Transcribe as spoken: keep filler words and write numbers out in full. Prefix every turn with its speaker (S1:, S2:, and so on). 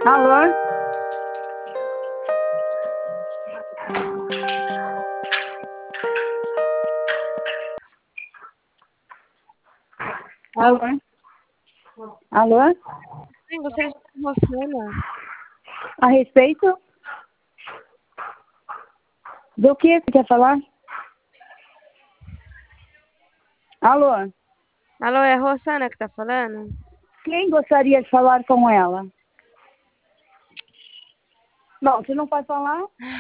S1: Alô? Alô? Alô?
S2: Sim, gostaria de falar com Rosana.
S1: A respeito? Do que você quer falar? Alô?
S2: Alô, é a Rosana que tá falando?
S1: Quem gostaria de falar com ela? Não, você não pode falar?